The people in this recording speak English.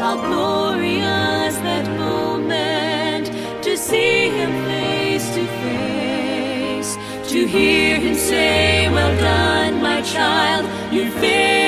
how glorious that moment to see him face to face, to hear him say, "Well done, my child, you failed."